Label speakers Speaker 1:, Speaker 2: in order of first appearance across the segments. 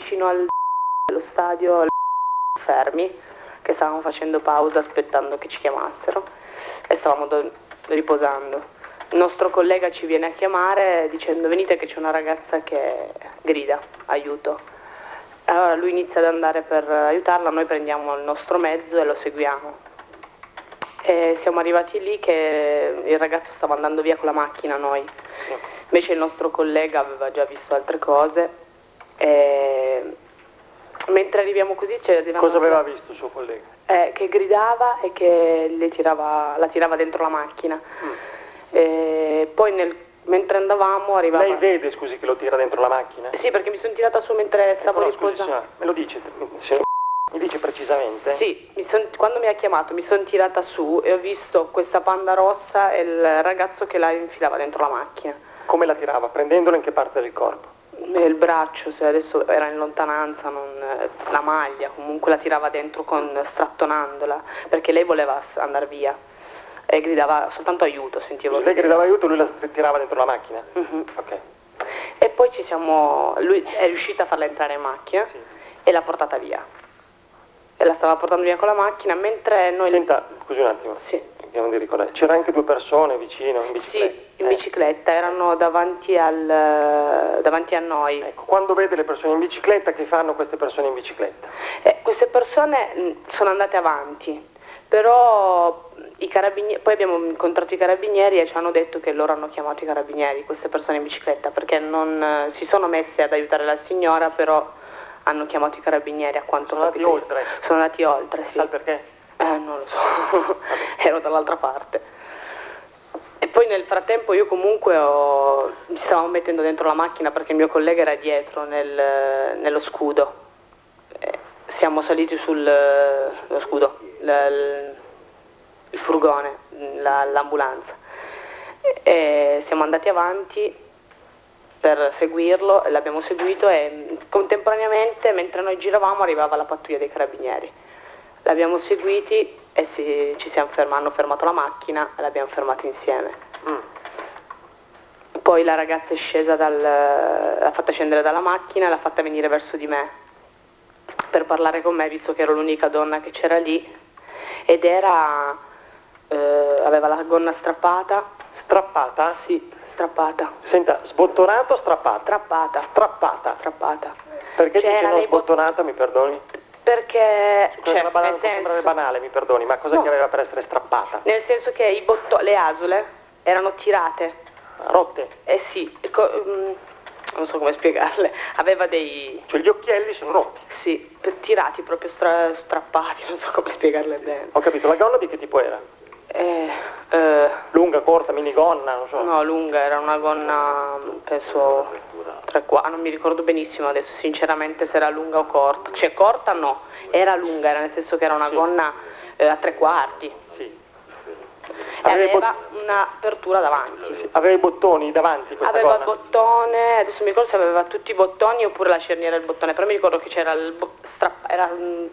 Speaker 1: vicino allo stadio fermi, che stavamo facendo pausa aspettando che ci chiamassero e stavamo riposando. Il nostro collega ci viene a chiamare dicendo venite che c'è una ragazza che grida, aiuto. Allora lui inizia ad andare per aiutarla, noi prendiamo il nostro mezzo e lo seguiamo. E siamo arrivati lì che il ragazzo stava andando via con la macchina noi. Invece il nostro collega aveva già visto altre cose e mentre arriviamo così
Speaker 2: cosa aveva visto il suo collega?
Speaker 1: Che gridava e che la tirava dentro la macchina. E poi mentre andavamo arrivava...
Speaker 2: Lei vede, scusi, che lo tira dentro la macchina?
Speaker 1: Sì, perché mi sono tirata su mentre stavo riposando.
Speaker 2: Me lo dice, mi dice precisamente?
Speaker 1: Sì, quando mi ha chiamato mi sono tirata su e ho visto questa panda rossa e il ragazzo che la infilava dentro la macchina.
Speaker 2: Come la tirava? Prendendolo in che parte del corpo?
Speaker 1: Il braccio, se adesso era in lontananza, la maglia, comunque la tirava dentro strattonandola, perché lei voleva andare via e gridava soltanto aiuto, sentivo.
Speaker 2: Lei gridava aiuto, lui la tirava dentro la macchina?
Speaker 1: Ok. E poi lui è riuscito a farla entrare in macchina, sì, e l'ha portata via. E la stava portando via con la macchina mentre noi...
Speaker 2: Senta, scusi un attimo.
Speaker 1: Sì.
Speaker 2: Vediamo di ricordare. C'era anche due persone vicino, in bicicletta?
Speaker 1: Sì, in bicicletta, erano davanti a noi.
Speaker 2: Ecco, quando vede le persone in bicicletta, che fanno queste persone in bicicletta?
Speaker 1: Queste persone sono andate avanti, però poi abbiamo incontrato i carabinieri e ci hanno detto che loro hanno chiamato i carabinieri, queste persone in bicicletta, perché non si sono messe ad aiutare la signora, però hanno chiamato i carabinieri a quanto ho capito.
Speaker 2: Sono andati oltre?
Speaker 1: Sono andati oltre, sì.
Speaker 2: Sa il perché?
Speaker 1: Non lo so, ero dall'altra parte. E poi nel frattempo io comunque mi stavamo mettendo dentro la macchina perché il mio collega era dietro nello scudo. Siamo saliti sullo scudo, il furgone, l'ambulanza. E siamo andati avanti per seguirlo e l'abbiamo seguito e contemporaneamente mentre noi giravamo arrivava la pattuglia dei carabinieri. L'abbiamo seguiti e hanno fermato la macchina e l'abbiamo fermata insieme. Poi la ragazza è scesa l'ha fatta scendere dalla macchina e l'ha fatta venire verso di me per parlare con me, visto che ero l'unica donna che c'era lì, ed aveva la gonna strappata.
Speaker 2: Strappata?
Speaker 1: Sì, strappata.
Speaker 2: Senta, sbottonata o strappata?
Speaker 1: Strappata.
Speaker 2: Strappata?
Speaker 1: Strappata.
Speaker 2: Perché dice non sbottonata, mi perdoni?
Speaker 1: Perché,
Speaker 2: può sembrare banale, mi perdoni, ma cosa che aveva per essere strappata?
Speaker 1: Nel senso che le asole erano tirate.
Speaker 2: Rotte?
Speaker 1: Sì, non so come spiegarle, aveva dei...
Speaker 2: Cioè gli occhielli sono rotti?
Speaker 1: Sì, tirati, proprio strappati, non so come spiegarle bene.
Speaker 2: Ho capito, la gonna di che tipo era? Lunga, corta, minigonna, non so.
Speaker 1: No, lunga, era una gonna, penso, 3/4, non mi ricordo benissimo adesso, sinceramente, se era lunga o corta. Cioè, corta no, era lunga, era nel senso che era una gonna a 3/4.
Speaker 2: Sì.
Speaker 1: E aveva un'apertura davanti.
Speaker 2: Sì. Aveva i bottoni davanti questa gonna?
Speaker 1: Aveva il bottone, adesso mi ricordo se aveva tutti i bottoni oppure la cerniera del bottone, però mi ricordo che c'era era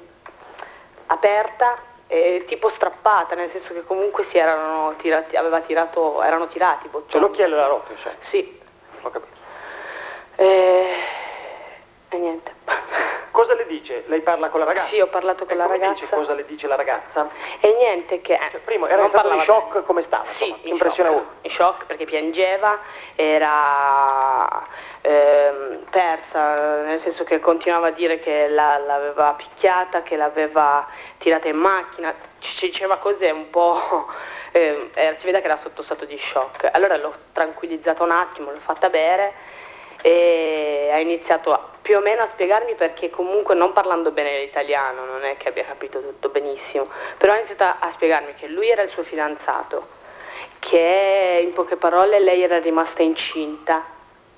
Speaker 1: aperta e tipo strappata, nel senso che comunque erano tirati i bottoni.
Speaker 2: Cioè l'occhiello era rotto, cioè?
Speaker 1: Sì.
Speaker 2: Ho capito.
Speaker 1: E niente.
Speaker 2: Cosa le dice? Lei parla con la ragazza?
Speaker 1: Sì, ho parlato con la ragazza.
Speaker 2: Dice cosa le dice la ragazza?
Speaker 1: E niente che...
Speaker 2: Cioè, prima era in stato di shock, come stava?
Speaker 1: Sì,
Speaker 2: impressione
Speaker 1: in shock perché piangeva, era persa, nel senso che continuava a dire che l'aveva picchiata, che l'aveva tirata in macchina, ci diceva cose un po'... si vede che era sotto stato di shock. Allora l'ho tranquillizzata un attimo, l'ho fatta bere e ha iniziato più o meno a spiegarmi, perché comunque non parlando bene l'italiano non è che abbia capito tutto benissimo, però ha iniziato a spiegarmi che lui era il suo fidanzato, che in poche parole lei era rimasta incinta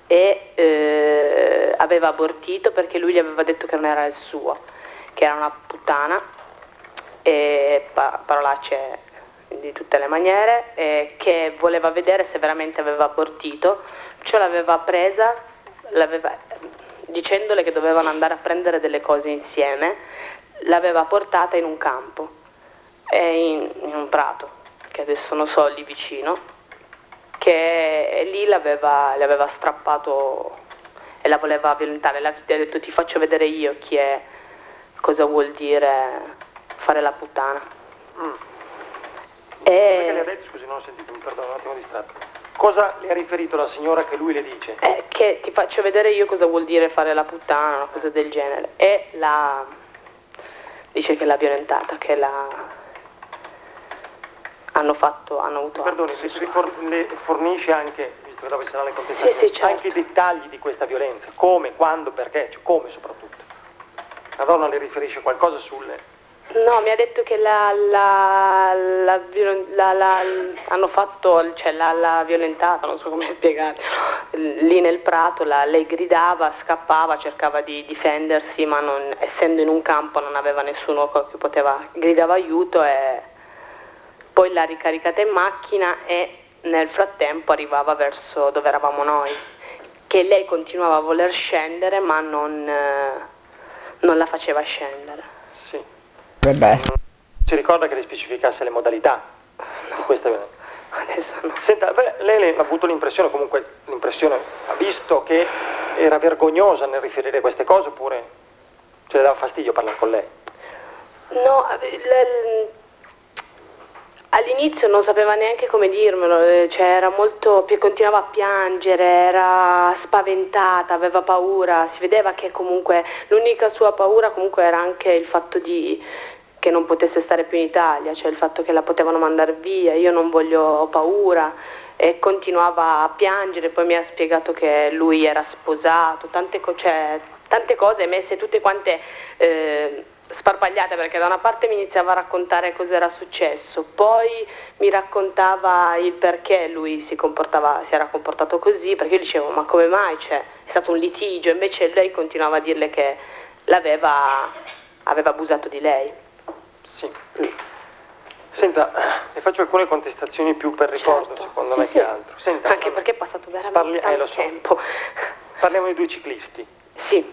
Speaker 1: e aveva abortito perché lui gli aveva detto che non era il suo, che era una puttana e parolacce di tutte le maniere, che voleva vedere se veramente aveva abortito, cioè l'aveva presa, dicendole che dovevano andare a prendere delle cose insieme, l'aveva portata in un campo, in un prato, che adesso non so, lì vicino, che lì le aveva strappato e la voleva violentare. Le ha detto ti faccio vedere io cosa vuol dire fare la puttana.
Speaker 2: Perché le ha detto, scusi, non ho sentito, mi perdono, un attimo distratto. Cosa le ha riferito la signora che lui le dice?
Speaker 1: Che ti faccio vedere io cosa vuol dire fare la puttana, una cosa del genere. E dice che l'ha violentata, che hanno avuto...
Speaker 2: Perdoni, le fornisce anche, visto che dopo ci saranno le contestazioni,
Speaker 1: sì, certo,
Speaker 2: anche i dettagli di questa violenza, come, quando, perché, cioè come soprattutto. La donna le riferisce qualcosa sulle...
Speaker 1: No, mi ha detto che hanno fatto, cioè l'ha violentata, non so come spiegare, lì nel prato, lei gridava, scappava, cercava di difendersi, ma essendo in un campo non aveva nessuno che gridava aiuto, e poi l'ha ricaricata in macchina e nel frattempo arrivava verso dove eravamo noi, che lei continuava a voler scendere ma non la faceva scendere.
Speaker 2: Sì.
Speaker 3: Vabbè.
Speaker 2: Si ricorda che le specificasse le modalità di questa violenza?
Speaker 1: Adesso no.
Speaker 2: Senta, lei ha avuto l'impressione, ha visto che era vergognosa nel riferire queste cose, oppure le dava fastidio parlare con lei?
Speaker 1: No, all'inizio non sapeva neanche come dirmelo, cioè era continuava a piangere, era spaventata, aveva paura, si vedeva che comunque l'unica sua paura comunque era anche il fatto che non potesse stare più in Italia, cioè il fatto che la potevano mandare via, io non ho paura, e continuava a piangere. Poi mi ha spiegato che lui era sposato, tante cose messe tutte quante sparpagliate, perché da una parte mi iniziava a raccontare cosa era successo, poi mi raccontava il perché lui si era comportato così, perché io dicevo ma come mai, cioè, è stato un litigio, invece lei continuava a dirle che aveva abusato di lei.
Speaker 2: Sì. Senta, le faccio alcune contestazioni più per ricordo,
Speaker 1: certo,
Speaker 2: secondo
Speaker 1: sì,
Speaker 2: me,
Speaker 1: sì.
Speaker 2: che altro. Senta,
Speaker 1: anche perché è passato veramente tanto tempo.
Speaker 2: Parliamo di 2 ciclisti.
Speaker 1: Sì.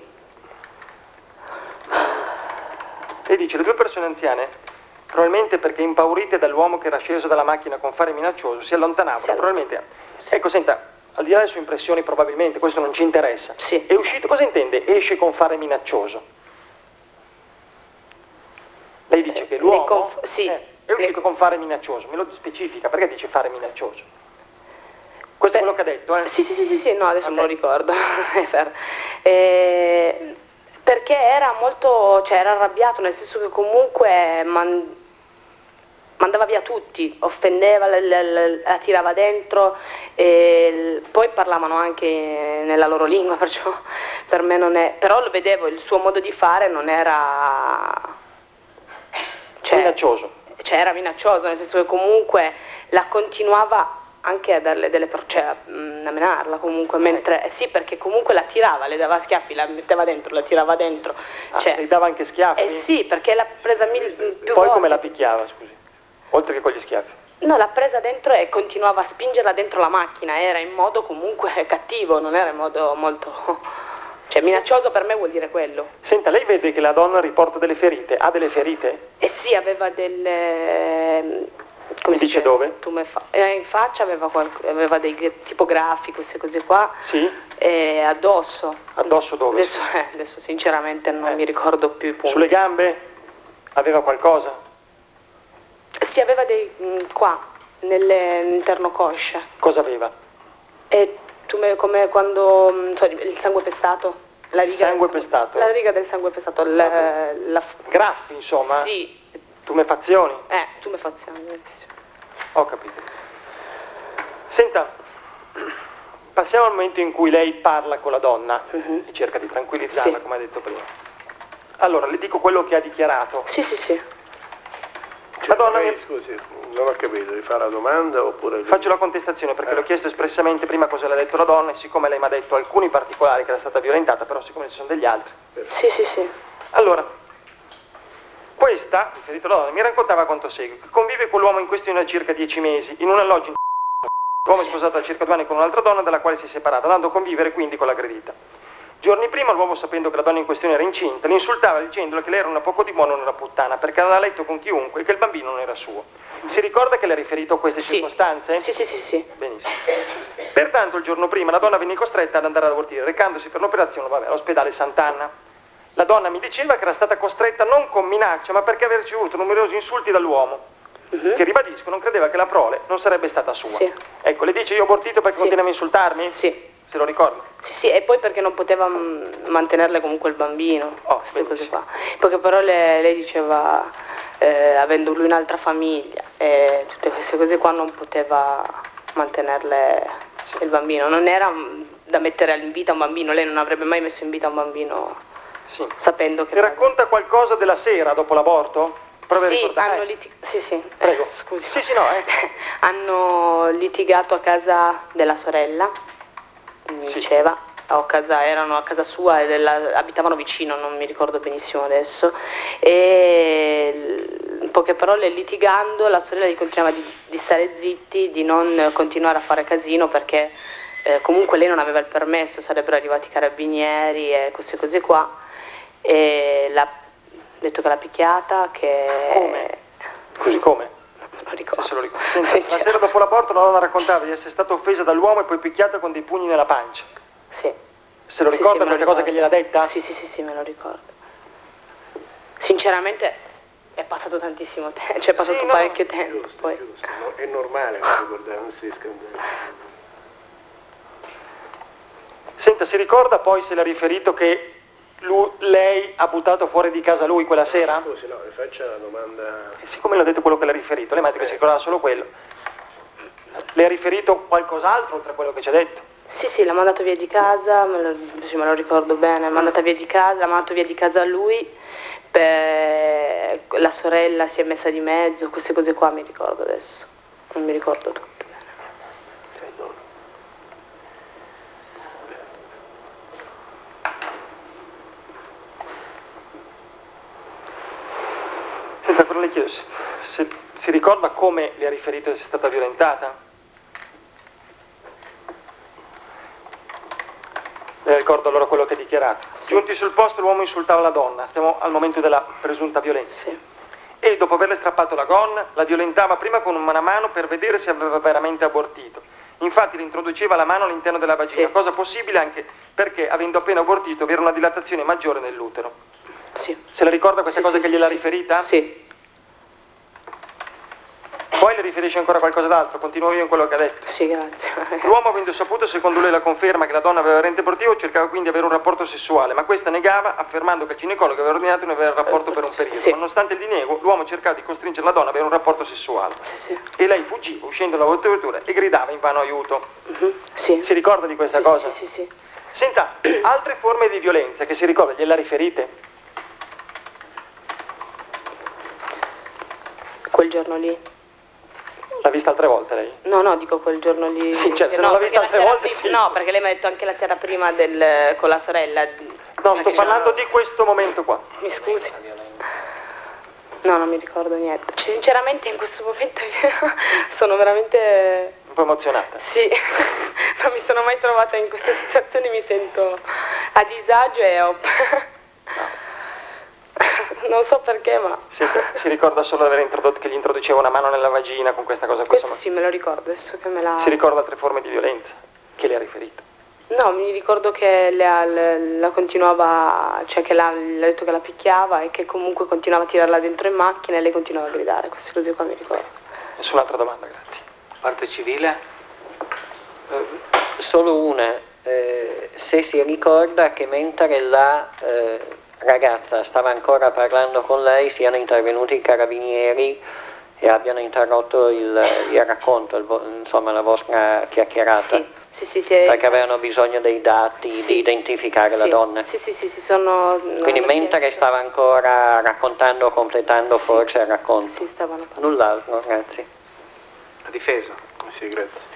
Speaker 2: Lei dice, le 2 persone anziane, probabilmente perché impaurite dall'uomo che era sceso dalla macchina con fare minaccioso, si allontanavano, probabilmente.
Speaker 1: Sì.
Speaker 2: Ecco, senta, al di là delle sue impressioni, probabilmente, questo non ci interessa.
Speaker 1: Sì.
Speaker 2: È uscito, cosa intende? Esce con fare minaccioso. Lei dice che l'uomo
Speaker 1: sì.
Speaker 2: È uscito con fare minaccioso, me lo specifica, perché dice fare minaccioso? Questo è quello che ha detto, eh?
Speaker 1: Sì, no, adesso non lo ricordo. Perché era molto, cioè era arrabbiato, nel senso che comunque mandava via tutti, offendeva, la tirava dentro, e poi parlavano anche nella loro lingua, perciò per me non è, però lo vedevo, il suo modo di fare non era, cioè,
Speaker 2: minaccioso.
Speaker 1: Cioè era minaccioso, nel senso che comunque la continuava anche a darle cioè a menarla comunque, mentre sì, perché comunque la tirava, le dava schiaffi, la metteva dentro, la tirava dentro. Cioè,
Speaker 2: le dava anche schiaffi?
Speaker 1: Sì, perché l'ha presa più
Speaker 2: Poi
Speaker 1: volte.
Speaker 2: come la picchiava, scusi? Oltre che con gli schiaffi?
Speaker 1: No, l'ha presa dentro e continuava a spingerla dentro la macchina, era in modo comunque cattivo, non era in modo molto... Cioè minaccioso per me vuol dire quello.
Speaker 2: Senta, lei vede che la donna riporta delle ferite? Ha delle ferite?
Speaker 1: Sì, aveva delle...
Speaker 2: Come dice dove?
Speaker 1: In faccia aveva dei tipografi, queste cose qua.
Speaker 2: Sì?
Speaker 1: E addosso.
Speaker 2: Addosso dove?
Speaker 1: Adesso sinceramente non mi ricordo più i punti.
Speaker 2: Sulle gambe? Aveva qualcosa?
Speaker 1: Sì, aveva qua, nell'interno coscia.
Speaker 2: Cosa aveva?
Speaker 1: Come quando, il sangue pestato. La riga del sangue pestato.
Speaker 2: Graffi, insomma?
Speaker 1: Sì.
Speaker 2: Tumefazioni?
Speaker 1: Tumefazioni, benissimo.
Speaker 2: Ho capito. Senta, passiamo al momento in cui lei parla con la donna e cerca di tranquillizzarla, come ha detto prima. Allora, le dico quello che ha dichiarato.
Speaker 1: Sì.
Speaker 2: La donna
Speaker 4: Scusi, non ho capito, di fare la domanda oppure...
Speaker 2: Faccio la contestazione perché l'ho chiesto espressamente prima cosa le ha detto la donna, e siccome lei mi ha detto alcuni particolari che era stata violentata, però siccome ci sono degli altri...
Speaker 1: Sì.
Speaker 2: Allora, questa, riferito alla donna, mi raccontava quanto segue, che convive con l'uomo in questione da circa 10 mesi, in un alloggio in l'uomo è sposato da circa 2 anni con un'altra donna dalla quale si è separato, andando a convivere quindi con l'aggredita. Giorni prima l'uomo, sapendo che la donna in questione era incinta, l'insultava dicendole che lei era una poco di buono, non una puttana, perché aveva letto con chiunque e che il bambino non era suo. Si ricorda che le ha riferito a queste circostanze?
Speaker 1: Sì.
Speaker 2: Benissimo. Pertanto il giorno prima la donna venne costretta ad andare ad abortire, recandosi per l'operazione all'ospedale Sant'Anna. La donna mi diceva che era stata costretta non con minaccia, ma perché aveva ricevuto numerosi insulti dall'uomo, che ribadisco non credeva che la prole non sarebbe stata sua.
Speaker 1: Sì.
Speaker 2: Ecco, le dice io ho abortito perché continuava a insultarmi?
Speaker 1: Sì.
Speaker 2: Se lo ricorda?
Speaker 1: Sì, e poi perché non poteva mantenerle comunque il bambino, queste cose qua. Perché però lei diceva, avendo lui un'altra famiglia e tutte queste cose qua, non poteva mantenerle il bambino. Non era da mettere in vita un bambino, lei non avrebbe mai messo in vita un bambino sapendo che...
Speaker 2: Mi racconta qualcosa della sera dopo l'aborto?
Speaker 1: Sì, hanno litigato. Sì.
Speaker 2: Prego.
Speaker 1: Scusi.
Speaker 2: Sì, no.
Speaker 1: Hanno litigato a casa della sorella, mi diceva, erano a casa sua e abitavano vicino, non mi ricordo benissimo adesso. E in poche parole, litigando, la sorella gli continuava di stare zitti, di non continuare a fare casino perché comunque lei non aveva il permesso, sarebbero arrivati i carabinieri e queste cose qua. E detto che l'ha picchiata, che...
Speaker 2: Come? Scusi, come?
Speaker 1: Non lo ricordo.
Speaker 2: Se lo ricordo. Senta, la sera dopo l'aborto la donna raccontava di essere stata offesa dall'uomo e poi picchiata con dei pugni nella pancia.
Speaker 1: Sì.
Speaker 2: Se lo ricorda questa cosa che gliel'ha detta?
Speaker 1: Sì, me lo ricordo. Sinceramente è passato tantissimo tempo, cioè è passato parecchio tempo.
Speaker 4: Giusto,
Speaker 1: poi.
Speaker 4: giusto. È normale non ricordare, non si scandali.
Speaker 2: Senta, si ricorda poi se le ha riferito che lei ha buttato fuori di casa lui quella sera?
Speaker 4: Scusi, no, le faccio una domanda.
Speaker 2: E siccome le ho detto quello che le ha riferito, lei mi ha detto che si ricordava solo quello. Le ha riferito qualcos'altro oltre a quello che ci ha detto?
Speaker 1: Sì, l'ha mandato via di casa, me lo ricordo bene, l'ha mandato via di casa a lui, la sorella si è messa di mezzo, queste cose qua mi ricordo adesso, non mi ricordo tutto bene.
Speaker 2: Senta, però le chiedo, se si ricorda come le ha riferito di essere stata violentata? Le ricordo allora quello che ha dichiarato. Sì. Giunti sul posto l'uomo insultava la donna, stiamo al momento della presunta violenza.
Speaker 1: Sì.
Speaker 2: E dopo averle strappato la gonna, la violentava prima con una mano per vedere se aveva veramente abortito. Infatti le introduceva la mano all'interno della vagina, cosa possibile anche perché avendo appena abortito vi era una dilatazione maggiore nell'utero.
Speaker 1: Sì.
Speaker 2: Se la ricorda questa cosa che gliel'ha riferita?
Speaker 1: Sì.
Speaker 2: Poi le riferisce ancora qualcosa d'altro, continuo io in quello che ha detto.
Speaker 1: Sì, grazie.
Speaker 2: L'uomo, avendo saputo secondo lui la conferma che la donna aveva rente abortivo, cercava quindi di avere un rapporto sessuale, ma questa negava, affermando che il ginecologo aveva ordinato di non avere il rapporto per un periodo.
Speaker 1: Sì.
Speaker 2: Nonostante il diniego, l'uomo cercava di costringere la donna ad avere un rapporto sessuale.
Speaker 1: Sì.
Speaker 2: E lei fuggiva, uscendo dalla vettura e gridava invano aiuto.
Speaker 1: Sì.
Speaker 2: Si ricorda di questa cosa?
Speaker 1: Sì.
Speaker 2: Senta, altre forme di violenza che si ricorda, gliela riferite?
Speaker 1: Quel giorno lì.
Speaker 2: L'ha vista altre volte lei?
Speaker 1: No, dico quel giorno lì.
Speaker 2: Sì, certo, se non l'ha vista altre volte sì.
Speaker 1: No, perché lei mi ha detto anche la sera prima con la sorella.
Speaker 2: No, sto parlando di questo momento qua.
Speaker 1: Mi scusi. No, non mi ricordo niente. Sinceramente in questo momento sono veramente...
Speaker 2: Un po' emozionata?
Speaker 1: Sì, non mi sono mai trovata in queste situazioni, mi sento a disagio e non so perché, ma...
Speaker 2: Si ricorda solo di aver introdotto che gli introduceva una mano nella vagina con questa cosa qui?
Speaker 1: Questo sì, me lo ricordo, adesso che me la...
Speaker 2: Si ricorda altre forme di violenza che le ha riferito?
Speaker 1: No, mi ricordo che la continuava, cioè che le ha detto che la picchiava e che comunque continuava a tirarla dentro in macchina e lei continuava a gridare, queste cose qua mi ricordo.
Speaker 2: Nessun'altra domanda, grazie.
Speaker 3: Parte civile? Solo una. Se si ricorda che mentre la ragazza stava ancora parlando con lei siano intervenuti i carabinieri e abbiano interrotto il racconto, insomma la vostra chiacchierata.
Speaker 1: Sì.
Speaker 3: Perché avevano bisogno dei dati, di identificare la donna.
Speaker 1: Sì, sono...
Speaker 3: Quindi mentre stava ancora raccontando, completando forse il racconto.
Speaker 1: Sì, stavano parlando.
Speaker 3: Null'altro, grazie.
Speaker 4: La difesa? Sì, grazie.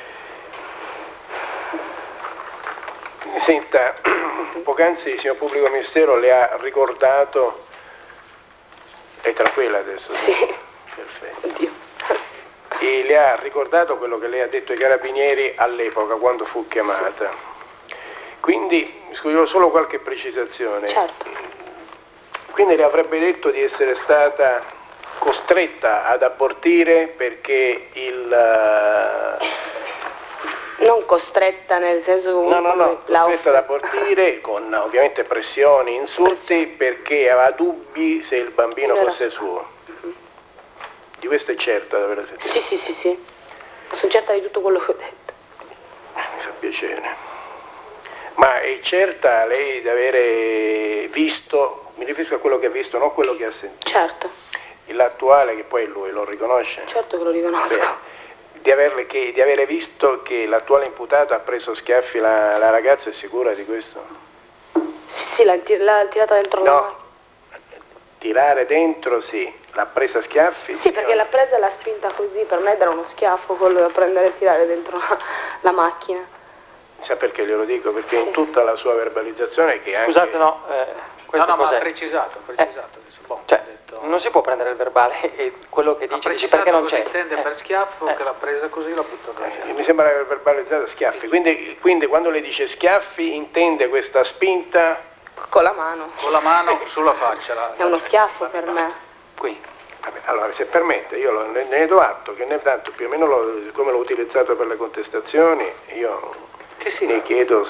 Speaker 4: Senta, poc'anzi il signor Pubblico Ministero le ha ricordato... È tranquilla adesso?
Speaker 1: Sì.
Speaker 4: Perfetto.
Speaker 1: Oddio.
Speaker 4: E le ha ricordato quello che lei ha detto ai carabinieri all'epoca, quando fu chiamata. Quindi, scusi, solo qualche precisazione.
Speaker 1: Certo.
Speaker 4: Quindi le avrebbe detto di essere stata costretta ad abortire perché il...
Speaker 1: Non costretta nel senso comunque
Speaker 4: No, costretta ad abortire con ovviamente pressioni, insulti, perché aveva dubbi se il bambino fosse suo. Di questo è certa di averla sentita?
Speaker 1: Sì. Sono certa di tutto quello che ho detto.
Speaker 4: Mi fa piacere. Ma è certa lei di avere visto, mi riferisco a quello che ha visto, non quello che ha sentito?
Speaker 1: Certo.
Speaker 4: L'attuale, che poi lui lo riconosce?
Speaker 1: Certo che lo riconosco.
Speaker 4: Beh, di avere visto che l'attuale imputato ha preso schiaffi la ragazza, è sicura di questo?
Speaker 1: Sì, l'ha tirata dentro la macchina.
Speaker 4: Tirare dentro sì, l'ha presa a schiaffi?
Speaker 1: Sì, perché l'ha presa e l'ha spinta così, per me era uno schiaffo quello da prendere e tirare dentro la macchina.
Speaker 4: Sa perché glielo dico? Perché in tutta la sua verbalizzazione che anche...
Speaker 2: Scusate, questo
Speaker 5: ma
Speaker 2: cos'è?
Speaker 5: ha precisato adesso. Boh,
Speaker 2: Cioè,
Speaker 5: ha detto,
Speaker 2: non si può prendere il verbale e quello che
Speaker 5: ha
Speaker 2: dice
Speaker 5: precisato
Speaker 2: perché non
Speaker 5: cosa
Speaker 2: c'è.
Speaker 5: intende per schiaffo, che l'ha presa così, l'ha buttata via.
Speaker 4: Mi sembra aver verbalizzato schiaffi, quindi quando le dice schiaffi intende questa spinta...
Speaker 1: Con la mano.
Speaker 5: Con la mano sulla faccia.
Speaker 1: È uno schiaffo per me.
Speaker 2: Qui.
Speaker 4: Vabbè, allora, se permette, io ne do atto che ne tanto più o meno come l'ho utilizzato per le contestazioni, io ne chiedo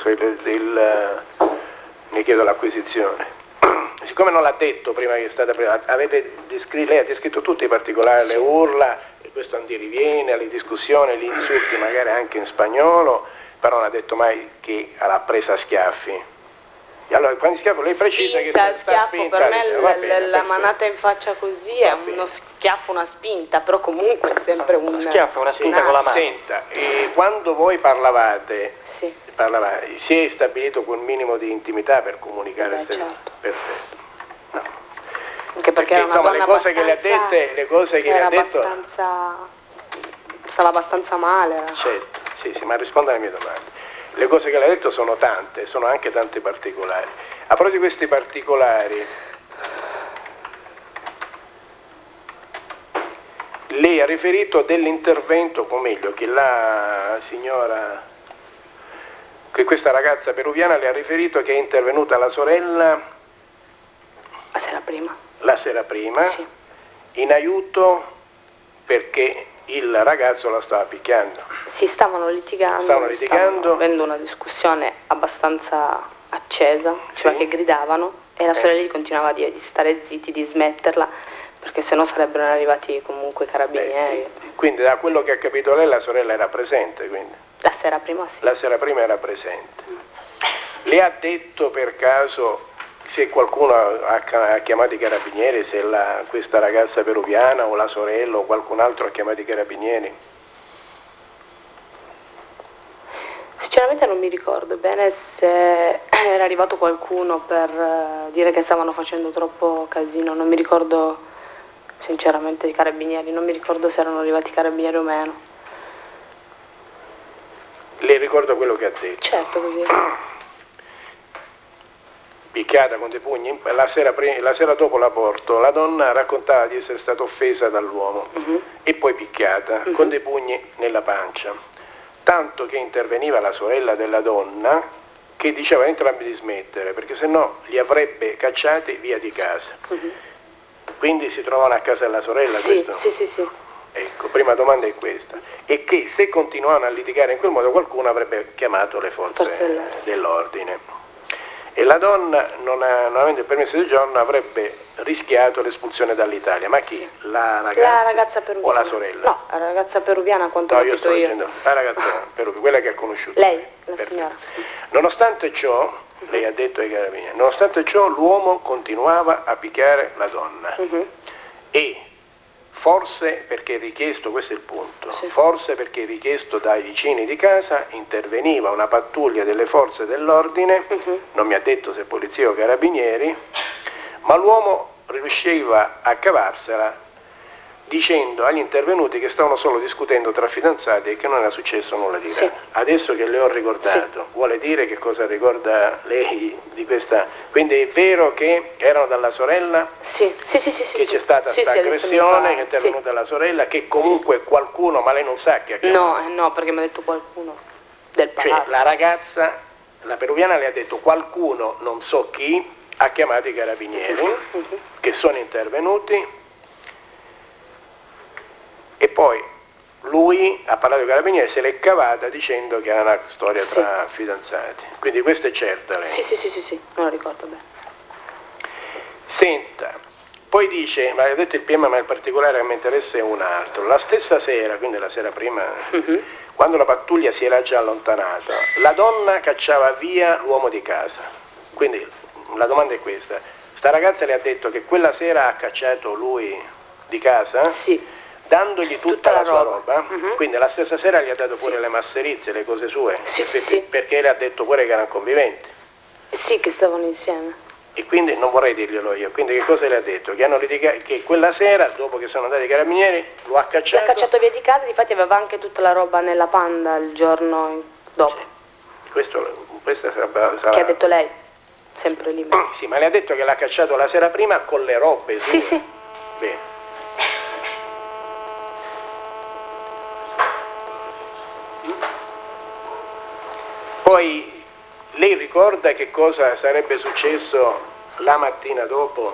Speaker 4: l'acquisizione. Siccome non l'ha detto prima che è stata presa, lei ha descritto tutti i particolari, le urla, e questo andiriviene, le discussioni, gli insulti magari anche in spagnolo, però non ha detto mai che l'ha presa a schiaffi. E allora quando schiaffo lei precisa che sta
Speaker 1: schiaffo,
Speaker 4: spinta,
Speaker 1: per me
Speaker 4: va bene,
Speaker 1: la
Speaker 4: perfetto.
Speaker 1: manata in faccia così è uno schiaffo, una spinta, però comunque è sempre un
Speaker 2: Schiaffo, una spinta con la mano.
Speaker 4: Senta, quando voi parlavate,
Speaker 1: Sì.
Speaker 4: si è stabilito quel minimo di intimità per comunicare?
Speaker 1: Certo.
Speaker 4: Perfetto. No.
Speaker 1: Anche perché era una
Speaker 4: insomma
Speaker 1: donna
Speaker 4: le cose che le ha detto
Speaker 1: stava abbastanza male.
Speaker 4: Certo, sì, ma risponda alle mie domande. Le cose che le ha detto sono tante, sono anche tanti particolari. A proposito di questi particolari, lei ha riferito dell'intervento, o meglio, che questa ragazza peruviana le ha riferito che è intervenuta la sorella
Speaker 1: La sera prima. Sì.
Speaker 4: in aiuto perché il ragazzo la stava picchiando.
Speaker 1: Si stavano litigando. Stavano avendo una discussione abbastanza accesa, cioè che gridavano, e la sorella gli continuava di stare zitti, di smetterla, perché sennò sarebbero arrivati comunque i carabinieri.
Speaker 4: Quindi da quello che ha capito lei la sorella era presente, quindi?
Speaker 1: La sera prima sì.
Speaker 4: La sera prima era presente. Le ha detto per caso se qualcuno ha chiamato i carabinieri, se questa ragazza peruviana o la sorella o qualcun altro ha chiamato i carabinieri?
Speaker 1: Sinceramente non mi ricordo bene se era arrivato qualcuno per dire che stavano facendo troppo casino, non mi ricordo sinceramente i carabinieri, non mi ricordo se erano arrivati i carabinieri o meno.
Speaker 4: Le ricordo quello che ha detto?
Speaker 1: Certo, così.
Speaker 4: Picchiata con dei pugni, la sera dopo l'aborto la donna raccontava di essere stata offesa dall'uomo e poi picchiata con dei pugni nella pancia, tanto che interveniva la sorella della donna che diceva a entrambi di smettere perché sennò li avrebbe cacciati via di casa. Quindi si trovano a casa della sorella?
Speaker 1: Sì,
Speaker 4: questo?
Speaker 1: sì.
Speaker 4: Ecco, prima domanda è questa, e che se continuavano a litigare in quel modo qualcuno avrebbe chiamato le forze dell'ordine. E la donna, non avendo il permesso di soggiorno, avrebbe rischiato l'espulsione dall'Italia. Ma chi?
Speaker 1: Sì.
Speaker 4: La ragazza
Speaker 1: peruviana.
Speaker 4: o la sorella?
Speaker 1: No, la ragazza peruviana, a quanto ho capito
Speaker 4: sto dicendo la ragazza peruviana, quella che ha conosciuto.
Speaker 1: Lei, la
Speaker 4: Perfetto.
Speaker 1: signora.
Speaker 4: Nonostante ciò, lei ha detto ai carabinieri, nonostante ciò l'uomo continuava a picchiare la donna. E forse perché richiesto, questo è il punto, forse perché richiesto dai vicini di casa, interveniva una pattuglia delle forze dell'ordine, non mi ha detto se polizia o carabinieri, ma l'uomo riusciva a cavarsela dicendo agli intervenuti che stavano solo discutendo tra fidanzati e che non era successo nulla di grave. Adesso che le ho ricordato, vuole dire che cosa ricorda lei di questa? Quindi è vero che erano dalla sorella?
Speaker 1: Sì.
Speaker 4: Che c'è stata questa aggressione, che è intervenuta la sorella, che comunque qualcuno, ma lei non sa che ha chiamato?
Speaker 1: No, perché mi ha detto qualcuno del palazzo.
Speaker 4: Cioè la ragazza, la peruviana le ha detto qualcuno, non so chi, ha chiamato i carabinieri, che sono intervenuti, e poi lui ha parlato di carabinieri, se l'è cavata dicendo che era una storia
Speaker 1: Sì.
Speaker 4: tra fidanzati. Quindi questo è certa lei.
Speaker 1: Sì, me lo ricordo bene.
Speaker 4: Senta, poi dice, ma ha detto il PM, ma il particolare che mi interessa è un altro. La stessa sera, quindi la sera prima, quando la pattuglia si era già allontanata, la donna cacciava via l'uomo di casa. Quindi la domanda è questa: sta ragazza le ha detto che quella sera ha cacciato lui di casa?
Speaker 1: Sì.
Speaker 4: Dandogli tutta la sua roba,
Speaker 1: Mhm.
Speaker 4: quindi la stessa sera gli ha dato
Speaker 1: Sì.
Speaker 4: pure le masserizie, le cose sue,
Speaker 1: Sì.
Speaker 4: perché le ha detto pure che erano conviventi.
Speaker 1: Sì, che stavano insieme.
Speaker 4: E quindi non vorrei dirglielo io, quindi che cosa le ha detto? Che hanno litigato, che quella sera, dopo che sono andati i carabinieri, lo ha cacciato.
Speaker 1: L'ha cacciato via di casa, difatti aveva anche tutta la roba nella Panda il giorno dopo.
Speaker 4: Sì. Questa sarà...
Speaker 1: Che ha detto lei, sempre lì.
Speaker 4: Sì, ma le ha detto che l'ha cacciato la sera prima con le robe sue.
Speaker 1: Sì.
Speaker 4: Bene. Poi lei ricorda che cosa sarebbe successo la mattina dopo?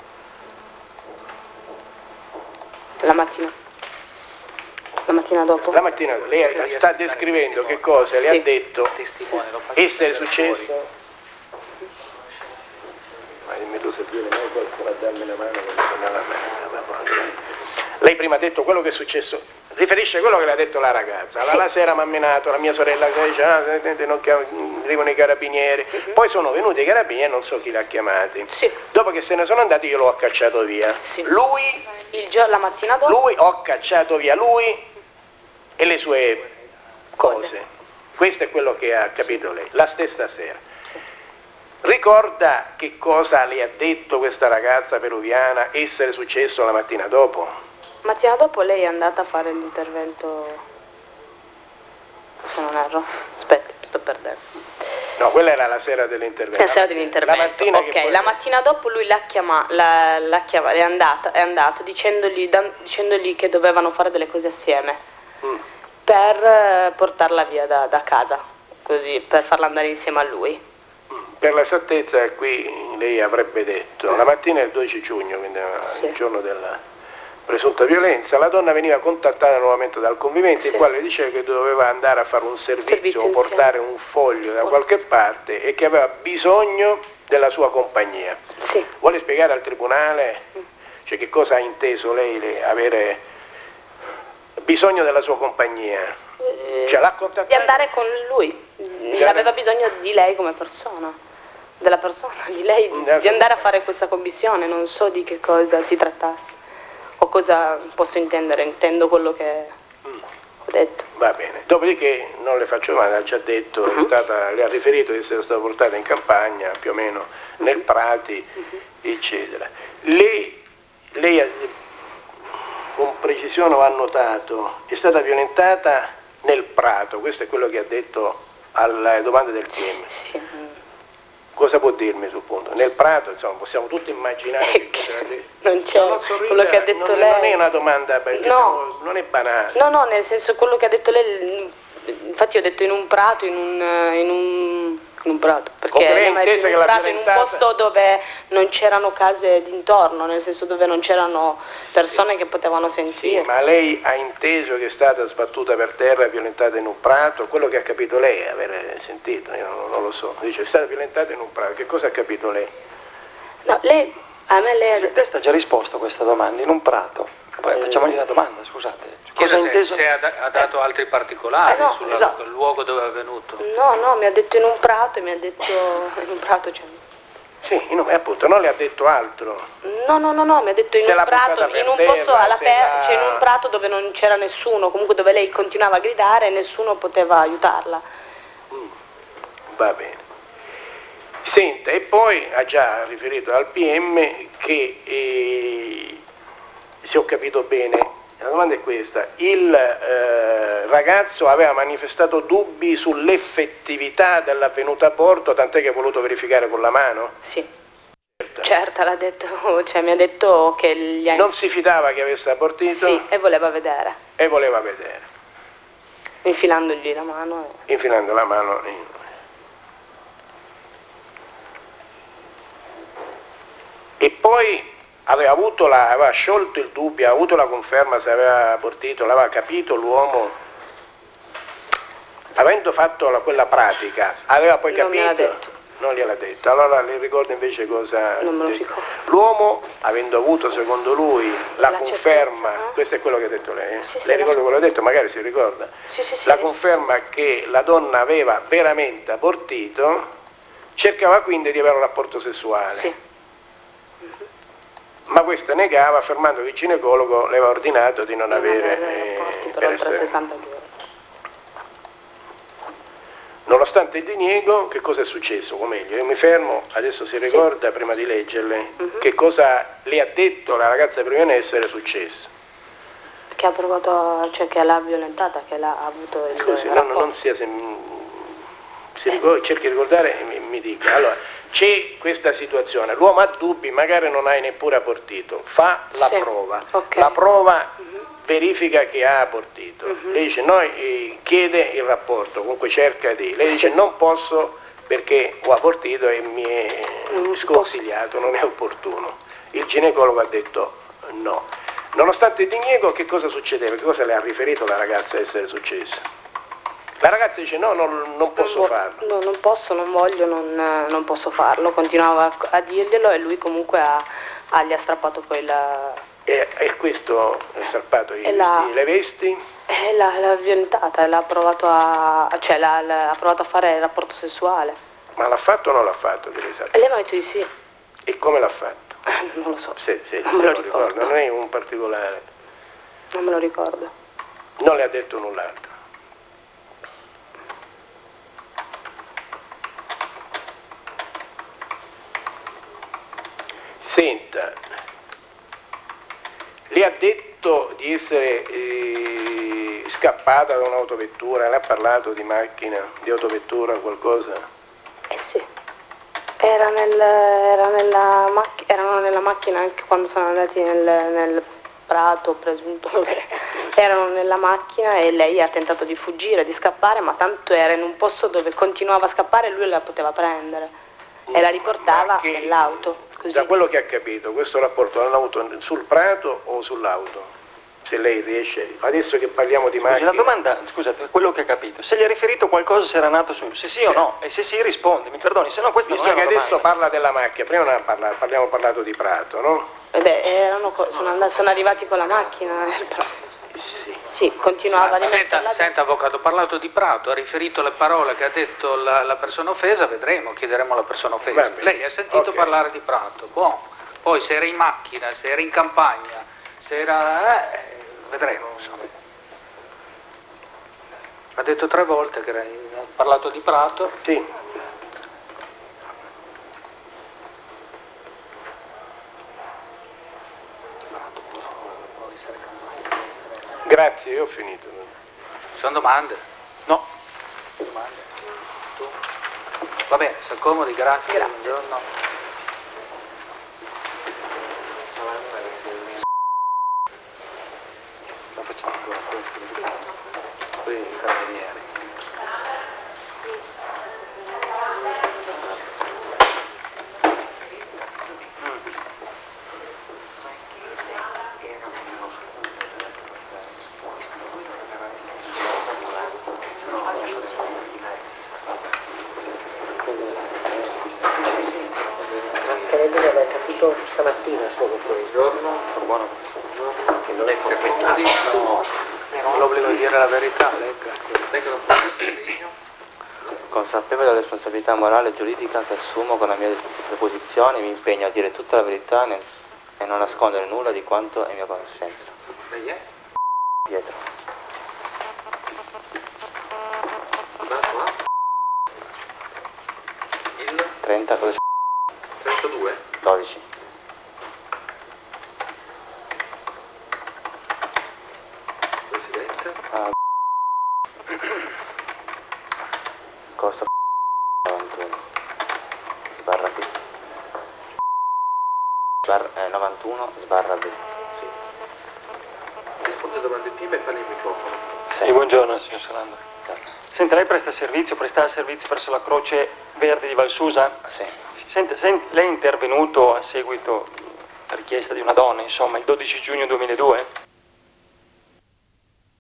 Speaker 1: La mattina dopo?
Speaker 4: La mattina lei sta descrivendo che cosa le ha detto essere successo. Ma dimmi tu se viene mai qualcuno a darmi una mano. Lei prima ha detto quello che è successo, riferisce quello che le ha detto la ragazza.
Speaker 1: Sì.
Speaker 4: La sera mi ha menato la mia sorella, che dice arrivano i carabinieri, poi sono venuti i carabinieri, non so chi li ha chiamati.
Speaker 1: Sì.
Speaker 4: Dopo che se ne sono andati io l'ho cacciato via.
Speaker 1: Sì.
Speaker 4: Lui,
Speaker 1: La mattina dopo?
Speaker 4: ho cacciato via lui e le sue cose. Questo è quello che ha capito lei, la stessa sera.
Speaker 1: Sì.
Speaker 4: Ricorda che cosa le ha detto questa ragazza peruviana essere successo la mattina dopo?
Speaker 1: Mattina dopo lei è andata a fare l'intervento, se non erro, aspetta, mi sto perdendo.
Speaker 4: No, quella era la sera dell'intervento.
Speaker 1: La sera dell'intervento,
Speaker 4: La mattina
Speaker 1: ok,
Speaker 4: che poi...
Speaker 1: la mattina dopo lui l'ha chiamato, è andato dicendogli che dovevano fare delle cose assieme per portarla via da casa, così, per farla andare insieme a lui.
Speaker 4: Per l'esattezza qui lei avrebbe detto, la mattina del 12 giugno, quindi
Speaker 1: Sì.
Speaker 4: il giorno della presunta violenza, la donna veniva contattata nuovamente dal convivente, il quale le diceva che doveva andare a fare un servizio o portare un foglio da qualche parte e che aveva bisogno della sua compagnia.
Speaker 1: Sì.
Speaker 4: Vuole spiegare al tribunale, cioè, che cosa ha inteso lei avere bisogno della sua compagnia? Cioè, l'ha contattata...
Speaker 1: Di andare con lui, aveva bisogno di lei come persona, della persona, di lei, di andare a fare questa commissione, non so di che cosa si trattasse. O cosa posso intendere? Intendo quello che ho detto.
Speaker 4: Va bene, dopodiché non le faccio male, ha già detto, le ha riferito di essere stata portata in campagna, più o meno nel Prati, eccetera. Lei con precisione ho annotato, è stata violentata nel Prato, questo è quello che ha detto alle domande del PM.
Speaker 1: Sì.
Speaker 4: Cosa può dirmi sul punto? Nel Prato, insomma, possiamo tutti immaginare che cosa ha detto.
Speaker 1: Non c'è quello che ha detto lei.
Speaker 4: Non è una domanda, perché
Speaker 1: No.
Speaker 4: non è banale.
Speaker 1: No, nel senso quello che ha detto lei, infatti ho detto in un prato, in un prato, perché
Speaker 4: lei
Speaker 1: lei mi ha detto
Speaker 4: intesa
Speaker 1: in
Speaker 4: che
Speaker 1: un
Speaker 4: l'ha
Speaker 1: prato, in un
Speaker 4: violentata...
Speaker 1: posto dove non c'erano case d'intorno, nel senso dove non c'erano persone che potevano sentire.
Speaker 4: Sì, ma lei ha inteso che è stata sbattuta per terra e violentata in un prato? Quello che ha capito lei è avere sentito, io non lo so. Dice, è stata violentata in un prato, che cosa ha capito lei?
Speaker 1: No, a me lei ha detto...
Speaker 5: Il testa ha già risposto a questa domanda, in un prato. Poi facciamogli una domanda, scusate. Cosa ha inteso?
Speaker 6: Se ha dato altri particolari
Speaker 1: no,
Speaker 6: sul
Speaker 5: esatto.
Speaker 6: luogo dove è avvenuto.
Speaker 1: No, mi ha detto in un prato e mi ha detto in un prato, cioè...
Speaker 4: Sì, appunto, non le ha detto altro.
Speaker 1: No, mi ha detto in
Speaker 4: Se
Speaker 1: un
Speaker 4: l'ha
Speaker 1: prato,
Speaker 4: buttata per
Speaker 1: in un
Speaker 4: terra,
Speaker 1: posto cioè in un prato dove non c'era nessuno, comunque dove lei continuava a gridare e nessuno poteva aiutarla.
Speaker 4: Va bene. Senta, e poi ha già riferito al PM che, se ho capito bene, la domanda è questa, il ragazzo aveva manifestato dubbi sull'effettività dell'avvenuto aborto, tant'è che ha voluto verificare con la mano?
Speaker 1: Sì. Certo, l'ha detto, cioè mi ha detto che
Speaker 4: Non si fidava che avesse abortito?
Speaker 1: Sì, e voleva vedere.
Speaker 4: E voleva vedere.
Speaker 1: Infilandogli la mano.
Speaker 4: Infilando la mano in... E poi aveva sciolto il dubbio, aveva avuto la conferma se aveva abortito, l'aveva capito l'uomo, avendo fatto quella pratica, aveva poi
Speaker 1: Non me l'ha
Speaker 4: capito?
Speaker 1: detto.
Speaker 4: Non gliel'ha detto. Allora le ricordo invece cosa...
Speaker 1: Non me lo ricordo.
Speaker 4: L'uomo, avendo avuto secondo lui la
Speaker 1: La
Speaker 4: conferma,
Speaker 1: certezza, eh?
Speaker 4: questo è quello che ha detto lei,
Speaker 1: Sì, sì,
Speaker 4: lei ricorda
Speaker 1: so.
Speaker 4: quello che ha detto? Magari si ricorda.
Speaker 1: Sì,
Speaker 4: La conferma che la donna aveva veramente abortito, cercava quindi di avere un rapporto sessuale.
Speaker 1: Sì.
Speaker 4: Ma questa negava, affermando che il ginecologo le aveva ordinato di non avere
Speaker 1: rapporti per oltre 60 giorni.
Speaker 4: Nonostante il diniego, che cosa è successo? O meglio, io mi fermo, adesso si ricorda, prima di leggerle, che cosa le ha detto la ragazza prima di essere successo.
Speaker 1: Che ha provato, cioè che l'ha violentata, che l'ha avuto il
Speaker 4: Scusi,
Speaker 1: rapporto.
Speaker 4: non sia... cerchi di ricordare e mi dica. Allora, c'è questa situazione, l'uomo ha dubbi, magari non hai neppure abortito, fa la prova.
Speaker 1: Okay.
Speaker 4: La prova verifica che ha abortito. Lei dice chiede il rapporto, comunque cerca di... Lei dice non posso perché ho abortito e mi è sconsigliato, non è opportuno. Il ginecologo ha detto no. Nonostante il diniego, che cosa succedeva? Che cosa le ha riferito la ragazza essere successo? La ragazza dice no, non posso farlo.
Speaker 1: No, non posso, non voglio, non posso farlo. Continuava a dirglielo e lui comunque gli ha strappato poi la...
Speaker 4: E questo è strappato le vesti?
Speaker 1: L'ha violentata, l'ha provato ha provato a fare il rapporto sessuale.
Speaker 4: Ma l'ha fatto o non l'ha fatto? Che lei sa?
Speaker 1: E lei mi ha detto di sì.
Speaker 4: E come l'ha fatto?
Speaker 1: Non lo so.
Speaker 4: Non me lo ricordo. Non è un particolare.
Speaker 1: Non me lo ricordo.
Speaker 4: Non le ha detto null'altro. Senta, le ha detto di essere scappata da un'autovettura, le ha parlato di macchina, di autovettura, qualcosa?
Speaker 1: Sì, erano nella macchina anche quando sono andati nel prato, presunto, erano nella macchina e lei ha tentato di fuggire, di scappare, ma tanto era in un posto dove continuava a scappare e lui la poteva prendere e la riportava nell'auto. Così.
Speaker 4: Da quello che ha capito, questo rapporto l'hanno avuto sul prato o sull'auto? Se lei riesce, adesso che parliamo di macchine...
Speaker 5: La domanda, scusate, quello che ha capito, se gli ha riferito qualcosa se era nato su... Se sì o no, e se sì risponde, mi perdoni, se no questa
Speaker 4: Visto
Speaker 5: non è
Speaker 4: che
Speaker 5: una
Speaker 4: adesso
Speaker 5: domanda.
Speaker 4: parla della macchina, prima abbiamo parlato di prato, no?
Speaker 1: Sono arrivati con la macchina. Sì, continuava a rimetterla.
Speaker 6: Senta avvocato, ha parlato di prato, ha riferito le parole che ha detto la persona offesa, vedremo, chiederemo alla persona offesa. Lei ha sentito parlare di prato, poi se era in macchina, se era in campagna, se era... vedremo, insomma. Ha detto 3 volte che ha parlato di prato.
Speaker 4: Sì. Grazie, io ho finito.
Speaker 6: Sono domande?
Speaker 5: No.
Speaker 6: Domande? Tu? Va bene, si accomodi, grazie. Buongiorno. La facciamo ancora questo, qui i carabinieri.
Speaker 3: Credo di aver capito stamattina solo questo.
Speaker 6: Buono.
Speaker 3: Che non è completo.
Speaker 6: No, non l'obbligo di dire la verità, legga.
Speaker 7: Consapevole della responsabilità morale e giuridica che assumo con la mia preposizione, mi impegno a dire tutta la verità e non nascondere nulla di quanto è mia conoscenza.
Speaker 6: Lei è?
Speaker 7: Pietro. 30,
Speaker 6: 32?
Speaker 7: 12.
Speaker 6: Presidente?
Speaker 7: Corso 91. Sbarra B. 91 sbarra B.
Speaker 6: Sì. Risponde davanti al team e parli il microfono.
Speaker 5: Sì, buongiorno signor Salando. Senta, lei presta servizio presso la Croce Verde di Valsusa?
Speaker 7: Sì.
Speaker 5: Senta, lei è intervenuto a seguito richiesta di una donna, insomma, il 12 giugno 2002?